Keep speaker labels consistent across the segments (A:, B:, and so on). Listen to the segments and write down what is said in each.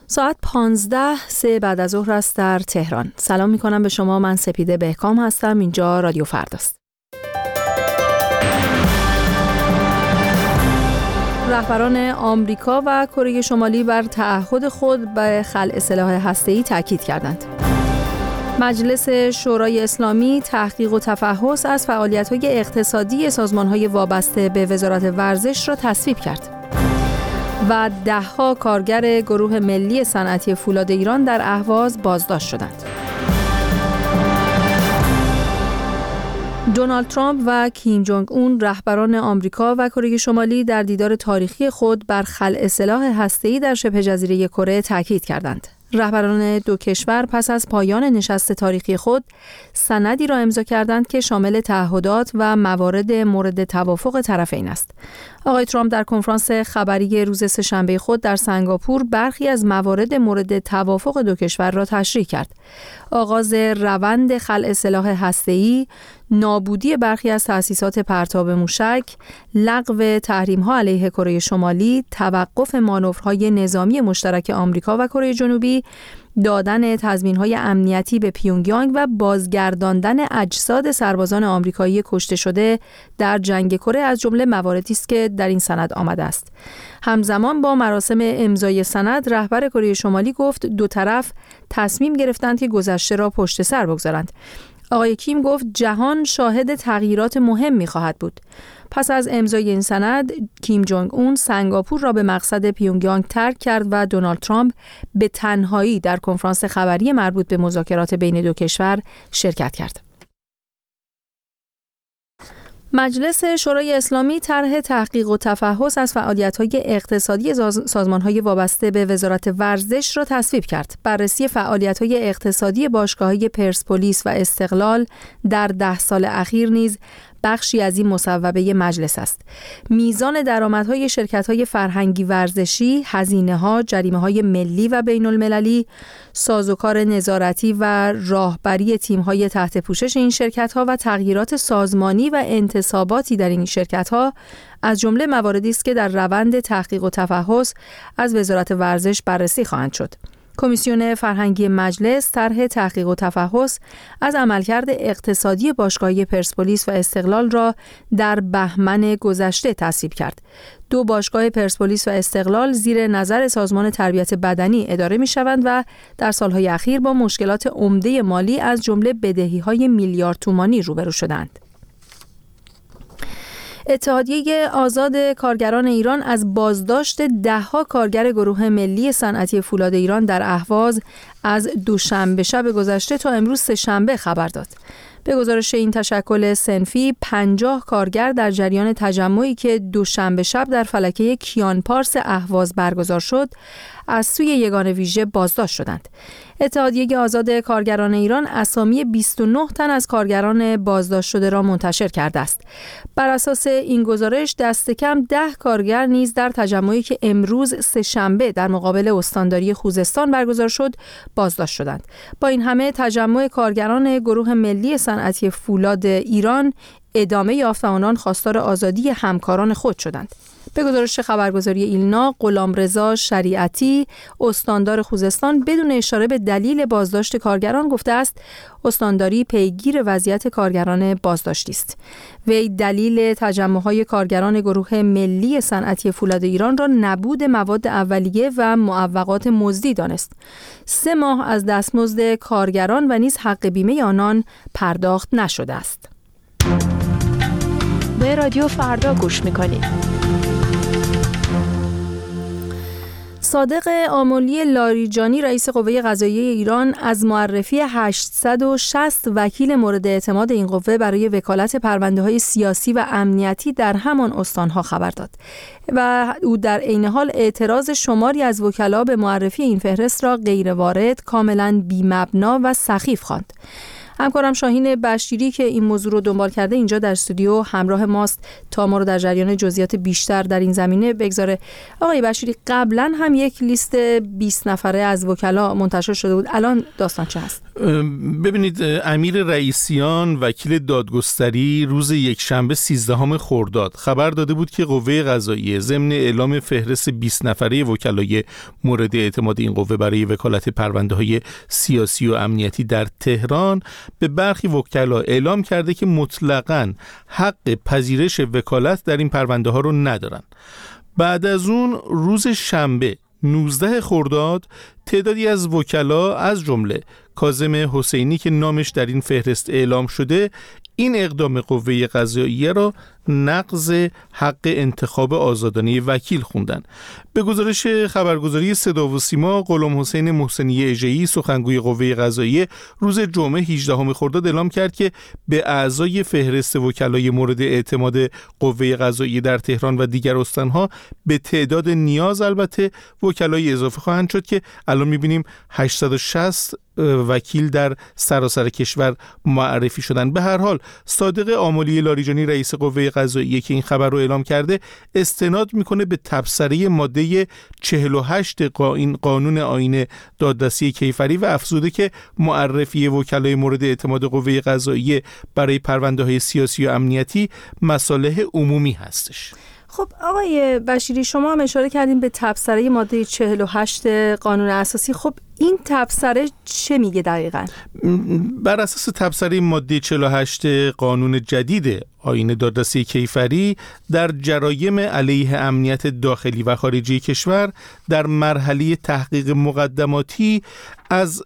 A: ساعت 15:03 بعد از ظهر است در تهران. سلام می‌کنم به شما. من سپیده بهکام هستم. اینجا رادیو فرداست. رهبران آمریکا و کره شمالی بر تعهد خود به خلع سلاح هسته‌ای تاکید کردند. مجلس شورای اسلامی تحقیق و تفحص از فعالیت‌های اقتصادی سازمان‌های وابسته به وزارت ورزش را تصویب کرد. و 10 کارگر گروه ملی صنعتی فولاد ایران در اهواز بازداشت شدند. دونالد ترامپ و کیم جونگ اون رهبران آمریکا و کره شمالی در دیدار تاریخی خود بر خلع سلاح هسته‌ای در شبه جزیره کره تاکید کردند. رهبران دو کشور پس از پایان نشست تاریخی خود سندی را امضا کردند که شامل تعهدات و موارد مورد توافق طرفین است. آقای ترامپ در کنفرانس خبری روز سه‌شنبه خود در سنگاپور برخی از موارد مورد توافق دو کشور را تشریح کرد. آغاز روند خلع سلاح هسته‌ای، نابودی برخی از تأسیسات پرتاب موشک، لغو تحریم‌ها علیه کره شمالی، توقف مانورهای نظامی مشترک آمریکا و کره جنوبی، دادن تضمین‌های امنیتی به پیونگیانگ و بازگرداندن اجساد سربازان آمریکایی کشته شده در جنگ کره از جمله مواردی است که در این سند آمده است. همزمان با مراسم امضای سند، رهبر کره شمالی گفت دو طرف تصمیم گرفتند که گذشته را پشت سر بگذارند. آقای کیم گفت جهان شاهد تغییرات مهمی خواهد بود. پس از امضای این سند، کیم جونگ اون سنگاپور را به مقصد پیونگیانگ ترک کرد و دونالد ترامپ به تنهایی در کنفرانس خبری مربوط به مذاکرات بین دو کشور شرکت کرد. مجلس شورای اسلامی طرح تحقیق و تفحص از فعالیت‌های اقتصادی سازمان‌های وابسته به وزارت ورزش را تصویب کرد. بررسی فعالیت‌های اقتصادی باشگاه‌های پرسپولیس و استقلال در 10 سال اخیر نیز بخشی از این مصوبه مجلس است. میزان درآمدهای شرکت‌های فرهنگی ورزشی، هزینه‌ها، جریمه‌های ملی و بین‌المللی، سازوکار نظارتی و راهبری تیم‌های تحت پوشش این شرکت‌ها و تغییرات سازمانی و انتصاباتی در این شرکت‌ها از جمله مواردی است که در روند تحقیق و تفحص از وزارت ورزش بررسی خواهند شد. کمیسیون فرهنگی مجلس طرح تحقیق و تفحص از عملکرد اقتصادی باشگاه‌های پرسپولیس و استقلال را در بهمن گذشته تصویب کرد. 2 باشگاه پرسپولیس و استقلال زیر نظر سازمان تربیت بدنی اداره می‌شوند و در سالهای اخیر با مشکلات عمده مالی از جمله بدهی‌های میلیارد تومانی روبرو شدند. اتحادیه آزاد کارگران ایران از بازداشت 10 کارگر گروه ملی صنعتی فولاد ایران در اهواز از دوشنبه شب گذشته تا امروز سه‌شنبه خبر داد. به گزارش این تشکل صنفی 50 کارگر در جریان تجمعی که دوشنبه شب در فلکه کیان پارس اهواز برگزار شد از سوی یگان ویژه بازداشت شدند. اتحادیه آزاد کارگران ایران اسامی 29 تن از کارگران بازداشت شده را منتشر کرده است. بر اساس این گزارش دست کم 10 کارگر نیز در تجمعی که امروز سه‌شنبه در مقابل استانداری خوزستان برگزار شد بازداشت شدند. با این همه تجمع کارگران گروه ملی صنعتی فولاد ایران ادامه یافت و آنان خواستار آزادی همکاران خود شدند. به گزارش خبرگزاری ایلنا، غلامرضا شریعتی، استاندار خوزستان بدون اشاره به دلیل بازداشت کارگران گفته است استانداری پیگیر وضعیت کارگران بازداشتی است. وی دلیل تجمع‌های کارگران گروه ملی صنعتی فولاد ایران را نبود مواد اولیه و معوقات مزدی دانست. 3 ماه از دستمزد کارگران و نیز حق بیمه آنان پرداخت نشده است.
B: به رادیو فردا گوش می‌کنید.
A: صادق آملی لاریجانی رئیس قوه قضاییه ایران از معرفی 860 وکیل مورد اعتماد این قوه برای وکالت پرونده‌های سیاسی و امنیتی در همان استان‌ها خبر داد و او در عین حال اعتراض شماری از وکلا به معرفی این فهرست را غیروارد، کاملاً بی‌مبنا و سخیف خواند. همکارم شاهین بشیری که این موضوع رو دنبال کرده اینجا در استودیو همراه ماست تا ما رو در جریان جزئیات بیشتر در این زمینه بگذاره. آقای بشیری، قبلا هم یک لیست 20 نفره از وکلا منتشر شده بود، الان داستان چه هست؟
C: ببینید، امیر رئیسیان وکیل دادگستری روز یکشنبه 13 خرداد خبر داده بود که قوه قضاییه ضمن اعلام فهرست 20 نفره وکلای مورد اعتماد این قوه برای وکالت پرونده‌های سیاسی و امنیتی در تهران به برخی وکلا اعلام کرده که مطلقاً حق پذیرش وکالت در این پرونده‌ها رو ندارن. بعد از اون روز شنبه 19 خرداد تعدادی از وکلا از جمله کاظم حسینی که نامش در این فهرست اعلام شده این اقدام قوه قضاییه را نقض حق انتخاب آزادانه وکیل خوندن. به گزارش خبرگزاری صدا و سیما، غلام حسین محسنی اژه‌ای سخنگوی قوه قضاییه روز جمعه 18 خرداد اعلام کرد که به اعضای فهرست وکلای مورد اعتماد قوه قضاییه در تهران و دیگر استانها به تعداد نیاز البته وکلای اضافه خواهند شد که الان می‌بینیم 860 وکیل در سراسر کشور معرفی شدن. به هر حال صادق آملی لاریجانی رئیس قوه قضاییه که این خبر رو اعلام کرده استناد میکنه به تبصره ماده 48 قانون آیین دادرسی کیفری و افزوده که معرفی وکلای مورد اعتماد قوه قضاییه برای پرونده‌های سیاسی و امنیتی مصالح عمومی هستش.
A: خب آقای بشیری، شما هم اشاره کردین به تبصره ماده 48 قانون اساسی. خب این تبصره چه میگه دقیقاً؟
C: بر اساس تبصره ماده 48 قانون جدید آیین دادرسی کیفری در جرایم علیه امنیت داخلی و خارجی کشور در مرحله تحقیق مقدماتی از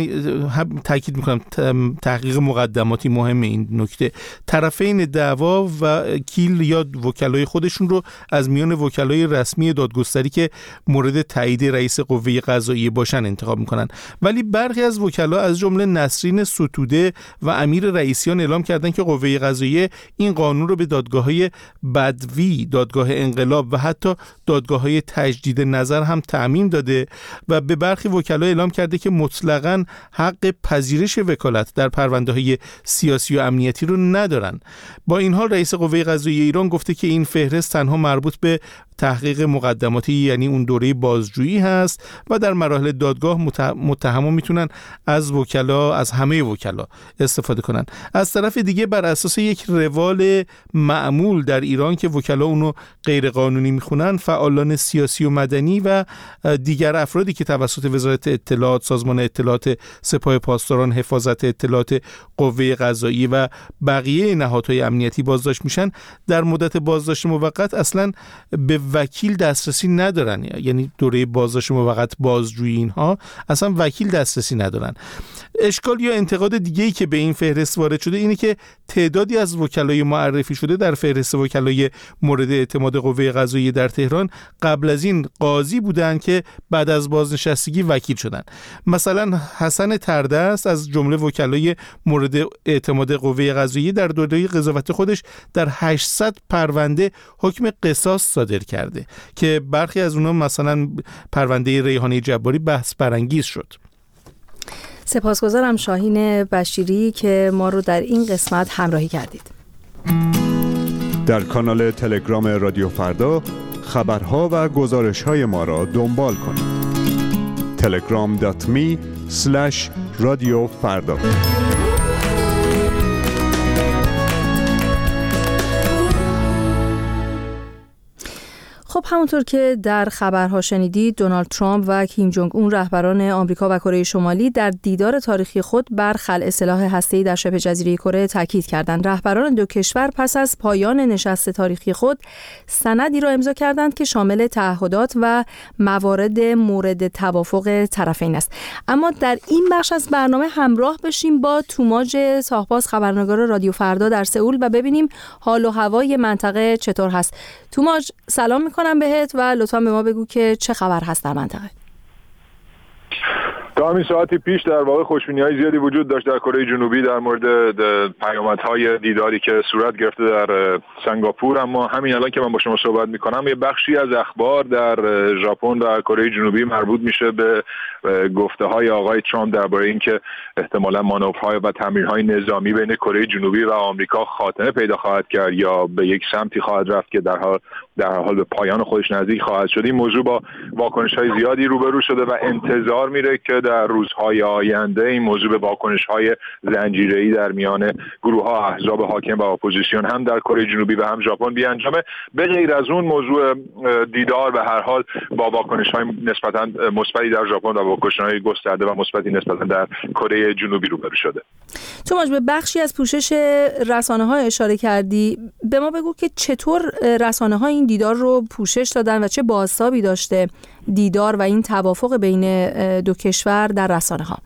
C: هم تاکید میکنم تحقیق مقدماتی مهمه این نکته، طرفین دعوا وکیل یا وکلای خودشون رو از میان وکلای رسمی دادگستری که مورد تایید رئیس قوه قضاییه باشن انتخاب میکنن. ولی برخی از وکلا از جمله نسرین ستوده و امیر رئیسیان اعلام کردن که قوه قضاییه این قانون رو به دادگاه‌های بدوی، دادگاه انقلاب و حتی دادگاه‌های تجدید نظر هم تعمیم داده و به برخی وکلا اعلام کرده که مطلقاً حق پذیرش وکالت در پرونده‌های سیاسی و امنیتی رو ندارن. با این حال رئیس قوه قضاییه ایران گفته که این فهرست تنها مربوط به تحقیق مقدماتی یعنی اون دوره بازجویی هست و در مراحل دادگاه متهمان میتونن از همه وکلا استفاده کنن. از طرف دیگه بر اساس یک روال معمول در ایران که وکلا اونو غیر قانونی میخونن، فعالان سیاسی و مدنی و دیگر افرادی که توسط وزارت اطلاعات، سازمان اطلاعات، سپاه پاسداران، حفاظت اطلاعات، قوه قضاییه و بقیه نهادهای امنیتی بازداشت میشن در مدت بازداشت موقت اصلا به وکیل دسترسی ندارن. یعنی دوره بازداشت موقت، بازجویی، اینها اصلا وکیل دسترسی ندارن. اشکال یا انتقاد دیگه‌ای که به این فهرست وارد شده اینه که تعدادی از وکلای معرفی شده در فهرست وکلای مورد اعتماد قوه قضاییه در تهران قبل از این قاضی بودن که بعد از بازنشستگی وکیل شدن. مثلا حسن تردست از جمله وکلای مورد اعتماد قوه قضاییه در دوره قضاوت خودش در 800 پرونده حکم قصاص صادر کرده که برخی از اونها مثلا پرونده ریحانه جباری بحث برانگیز شد.
A: سپاسگزارم شاهین بشیری که ما رو در این قسمت همراهی کردید.
D: در کانال تلگرام رادیو فردا خبرها و گزارش‌های ما را دنبال کنید. telegram.me/radiofarda.
A: خب همونطور که در خبرها شنیدید، دونالد ترامپ و کیم جونگ اون رهبران آمریکا و کره شمالی در دیدار تاریخی خود بر خلع سلاح هسته‌ای در شبه جزیره کره تاکید کردند. رهبران دو کشور پس از پایان نشست تاریخی خود سندی را امضا کردند که شامل تعهدات و موارد مورد توافق طرفین است. اما در این بخش از برنامه همراه بشیم با توماج ساهباز، خبرنگار رادیو فردا در سئول و ببینیم حال و هوای منطقه چطور هست. توماج، سلام میکنم بهت و لطفا به ما بگو که چه خبر هست در منطقه.
E: تا همین ساعتی پیش در واقع خوشبینی‌های زیادی وجود داشت در کره جنوبی در مورد پیامدهای دیداری که صورت گرفته در سنگاپور، اما همین الان که من با شما صحبت می‌کنم یه بخشی از اخبار در ژاپن و کره جنوبی مربوط میشه به گفته‌های آقای ترامپ درباره اینکه احتمالاً مانورهای و تمرین‌های نظامی بین کره جنوبی و آمریکا خاتمه پیدا خواهد کرد یا به یک سمتی خواهد رفت که در حال به پایان خودش نزدیک خواهد شد. این موضوع با واکنش‌های زیادی روبرو شده و انتظار میره که در روزهای آینده این موضوع به واکنش‌های زنجیره‌ای در میان گروه‌ها احزاب حاکم و اپوزیسیون هم در کره جنوبی و هم ژاپن بیانجامه. به غیر از اون موضوع دیدار به هر حال با واکنش‌های نسبتاً مثبتی در ژاپن و واکنش‌های گسترده و مثبتی نسبتاً در کره جنوبی روبرو شده.
A: توماس، به بخشی از پوشش رسانه‌ها اشاره کردی. به ما بگو که چطور رسانه‌ها این دیدار رو پوشش دادن و چه بازتابی داشته دیدار و این توافق بین دو کشور در رسانه‌ها؟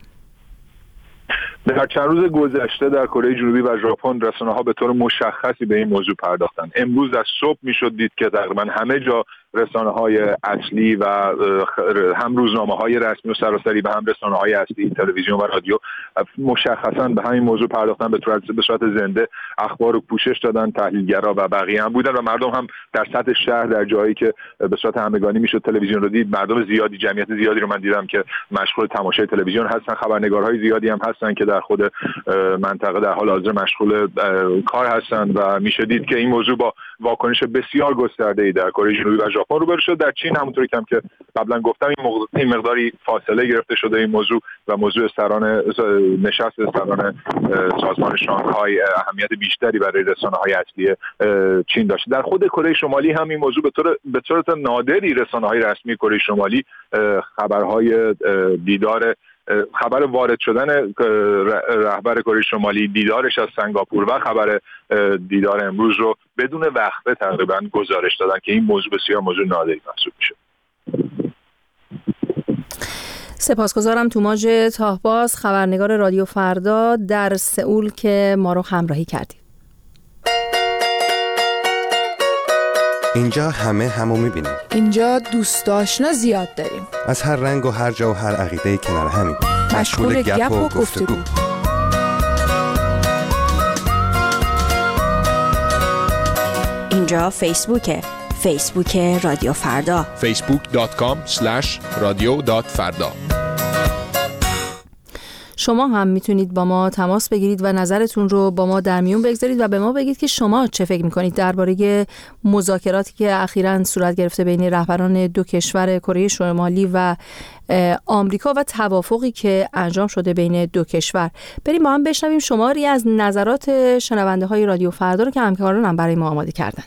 E: در چند روز گذشته در کره جنوبی و ژاپن رسانه‌ها به طور مشخصی به این موضوع پرداختن. امروز در صبح میشد دید که تقریباً همه جا رسانه‌های اصلی و هم روزنامه‌های رسمی و سراسری و هم رسانه‌های اصلی تلویزیون و رادیو مشخصاً به همین موضوع پرداختن، به صورت زنده اخبار رو پوشش دادن. تحلیلگرا و بقیه هم بودن و مردم هم در سطح شهر در جایی که به صورت همگانی میشد تلویزیون رو دید، مردم زیادی، جمعیت زیادی رو من دیدم که مشغول تماشای تلویزیون هستن. خبرنگارهای زیادی هم هستن که در خود منطقه در حال حاضر مشغول کار هستن و میشه دید که این موضوع با واکنش بسیار گسترده‌ای در کره جنوبی و ژاپن روبرو شد. در چین همونطوری که قبلا گفتم این مقداری فاصله گرفته شده این موضوع و موضوع نشست سران سازمان شانگهای اهمیت بیشتری برای رسانه‌های اصلی چین داشت. در خود کره شمالی هم این موضوع به صورت نادری رسانه‌های رسمی کره شمالی خبرهای خبر وارد شدن رهبر کره شمالی، دیدارش از سنگاپور و خبر دیدار امروز رو بدون وقفه تقریبا گزارش دادن که این موضوع بسیار موضوع نادری محسوب میشه.
A: سپاسگزارم توماس تاهباز، خبرنگار رادیو فردا در سئول که ما رو همراهی کردید.
F: اینجا همو میبینیم.
B: اینجا دوست آشنا زیاد داریم.
F: از هر رنگ و هر جا و هر عقیده‌ای کنار همیم.
B: مشغول گپ و گفتگو.
G: اینجا فیسبوک رادیو فردا.
H: facebook.com/radio.farda.
A: شما هم میتونید با ما تماس بگیرید و نظرتون رو با ما در میون بگذارید و به ما بگید که شما چه فکر میکنید درباره مذاکراتی که اخیراً صورت گرفته بین رهبران دو کشور کره شمالی و آمریکا و توافقی که انجام شده بین دو کشور. بریم با هم بشنویم شماری از نظرات شنونده های رادیو فردا رو که همکارانم برای ما آماده کردن.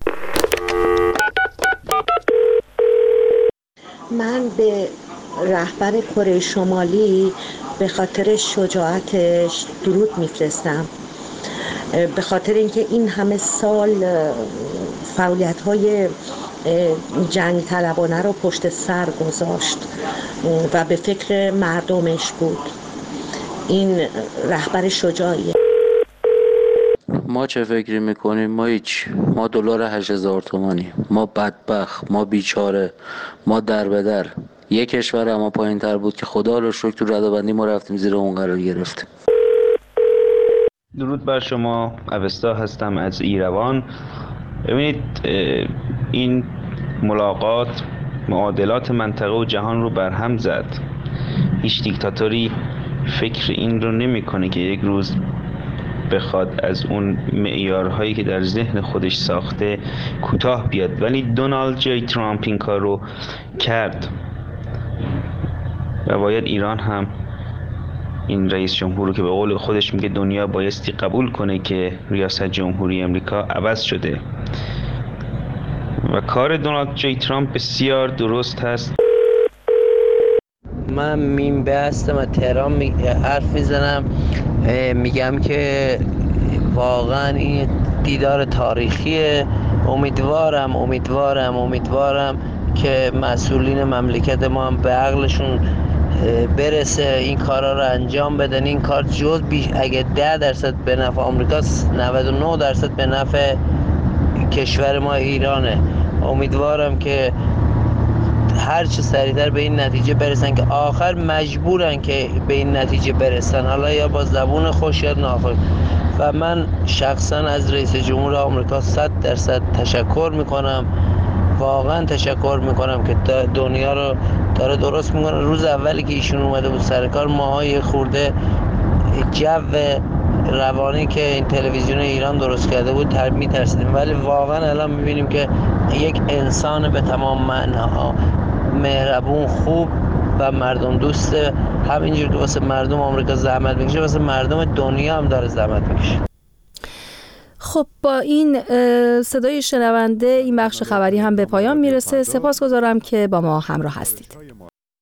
I: من به رهبر کره شمالی به خاطر شجاعتش درود میفرستم، به خاطر اینکه این همه سال فعالیت‌های جنگ طلبانه رو پشت سر گذاشت و به فکر مردمش بود. این رهبر شجاعیه.
J: ما چه فکری میکنیم؟ ما هیچ. ما دلار 8000 تومانی، ما بدبخت، ما بیچاره، ما در به در. یک کشور اما پایین تر بود که خدا رو شکر تو ردابندی ما رفتیم زیر اون قرار گرفتیم.
K: درود بر شما، اوستا هستم از ایروان. ببینید این ملاقات معادلات منطقه و جهان رو برهم زد. هیچ دیکتاتوری فکر این رو نمی‌کنه که یک روز بخواد از اون معیارهایی که در ذهن خودش ساخته کوتاه بیاد، ولی دونالد جی ترامپ این کار رو کرد و باید ایران هم این رئیس جمهور رو که به قول خودش میگه دنیا بایستی قبول کنه که ریاست جمهوری امریکا عوض شده و کار دونالد جی ترامپ بسیار درست هست.
L: من مینبه هستم از تهران حرف میزنم، میگم که واقعا این دیدار تاریخیه. امیدوارم که مسئولین مملکت ما هم به عقلشون برسه، این کارا رو انجام بدن. این کار اگه 10% به نفع آمریکاست، 99% به نفع کشور ما ایرانه. امیدوارم که هر چه سریعتر به این نتیجه برسن که آخر مجبورن که به این نتیجه برسن، حالا یا با زبون خوش یا ناخوش. و من شخصا از رئیس جمهور آمریکا 100% تشکر میکنم، واقعا تشکر میکنم که دنیا رو داره درست میکنه. روز اولی که ایشون اومده بود سر کار، ماهای خورده جو روانی که این تلویزیون ایران درست کرده بود میترسیدیم، ولی واقعا الان میبینیم که یک انسان به تمام معناها مهربون، خوب و مردم دوست. همینجور که واسه مردم آمریکا زحمت میکشه، واسه مردم دنیا هم داره زحمت میکشه.
A: خب با این صدای شنونده این بخش خبری هم به پایان میرسه. سپاسگزارم که با ما همراه هستید.